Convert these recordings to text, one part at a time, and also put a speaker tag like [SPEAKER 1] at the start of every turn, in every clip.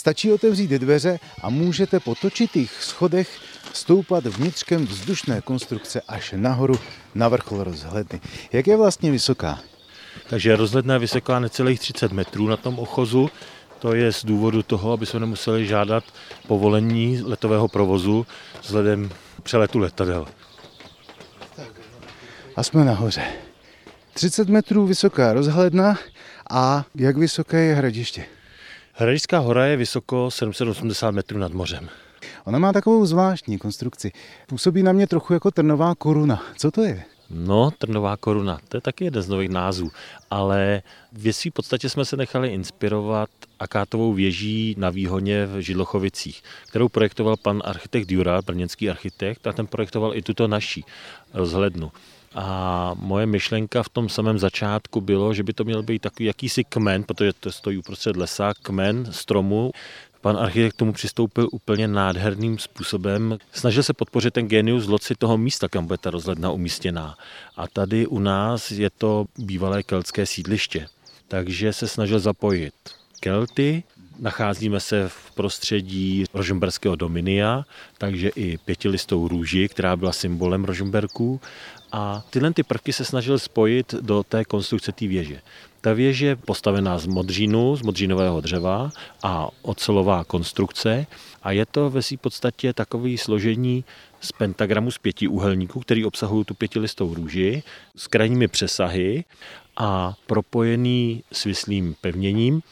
[SPEAKER 1] Stačí otevřít dveře a můžete po točitých schodech stoupat vnitřkem vzdušné konstrukce až nahoru na vrchol rozhledny. Jak je vlastně vysoká?
[SPEAKER 2] Takže rozhledna je vysoká necelých 30 metrů na tom ochozu. To je z důvodu toho, aby jsme nemuseli žádat povolení letového provozu vzhledem přeletu letadel.
[SPEAKER 1] A jsme nahoře. 30 metrů vysoká rozhledna a jak vysoké je Hradiště?
[SPEAKER 2] Hradišťská hora je vysoko 780 metrů nad mořem.
[SPEAKER 1] Ona má takovou zvláštní konstrukci. Působí na mě trochu jako trnová koruna. Co to je?
[SPEAKER 2] No, trnová koruna, to je taky jeden z nových názvů, ale v své podstatě jsme se nechali inspirovat akátovou věží na Výhoně v Židlochovicích, kterou projektoval pan architekt Jura, brněnský architekt, a ten projektoval i tuto naší rozhlednu. A moje myšlenka v tom samém začátku bylo, že by to měl být takový jakýsi kmen, protože to stojí uprostřed lesa, kmen stromu. Pan architekt tomu přistoupil úplně nádherným způsobem. Snažil se podpořit ten genius loci toho místa, kam bude ta rozhledna umístěná. A tady u nás je to bývalé keltské sídliště. Takže se snažil zapojit Kelty. Nacházíme se v prostředí rožmberského dominia, takže i pětilistou růži, která byla symbolem Rožmberků. A tyhle ty prvky se snažil spojit do té konstrukce té věže. Ta věž je postavená z modřínu, z modřínového dřeva a ocelová konstrukce a je to ve své podstatě takové složení z pentagramu z 5 úhelníků, který obsahují tu pětilistou růži s krajními přesahy a propojený svislým pevněním.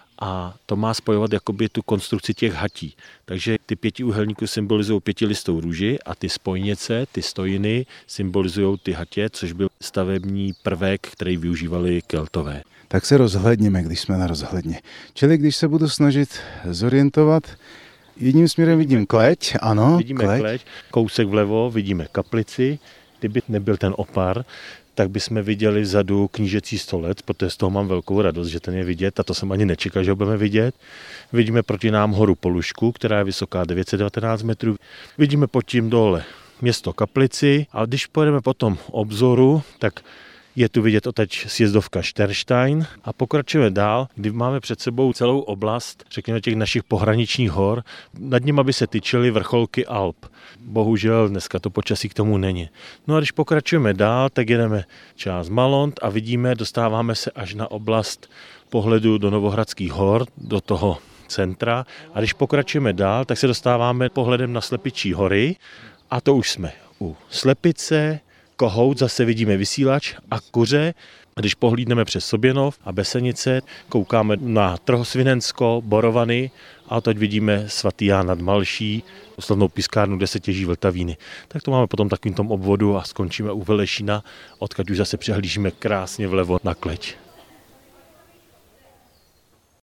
[SPEAKER 2] A to má spojovat jakoby tu konstrukci těch hatí. Takže ty 5 úhelníků symbolizují pětilistou růži a ty spojnice, ty stojiny symbolizují ty hatě, což byl stavební prvek, který využívali Keltové.
[SPEAKER 1] Tak se rozhlédněme, když jsme na rozhledně. Čili když se budu snažit zorientovat, jedním směrem vidím kleť, ano,
[SPEAKER 2] vidíme kleť, kousek vlevo vidíme kaplici, kdyby nebyl ten opar, tak bychom viděli vzadu knížecí stolec, protože z toho mám velkou radost, že ten je vidět a to jsem ani nečekal, že ho budeme vidět. Vidíme proti nám horu Polušku, která je vysoká 919 metrů. Vidíme pod tím dole město Kaplici a když pojedeme po tom obzoru, tak je tu vidět odteď sjezdovka Šterštajn a pokračujeme dál, kdy máme před sebou celou oblast, řekněme, těch našich pohraničních hor. Nad nimi by se tyčily vrcholky Alp. Bohužel dneska to počasí k tomu není. No a když pokračujeme dál, tak jedeme část Malont a vidíme, dostáváme se až na oblast pohledu do Novohradských hor, do toho centra. A když pokračujeme dál, tak se dostáváme pohledem na Slepičí hory a to už jsme u Slepice, Kohout, zase vidíme Vysílač a Kuře. Když pohlídneme přes Soběnov a Besenice, koukáme na Trhosvinensko, Borovany a teď vidíme Svatý Ján nad Malší, slavnou pískárnu, kde se těží vltavíny. Tak to máme potom takovým tom obvodu a skončíme u Velešína, odkud už zase přehlížíme krásně vlevo na Kleť.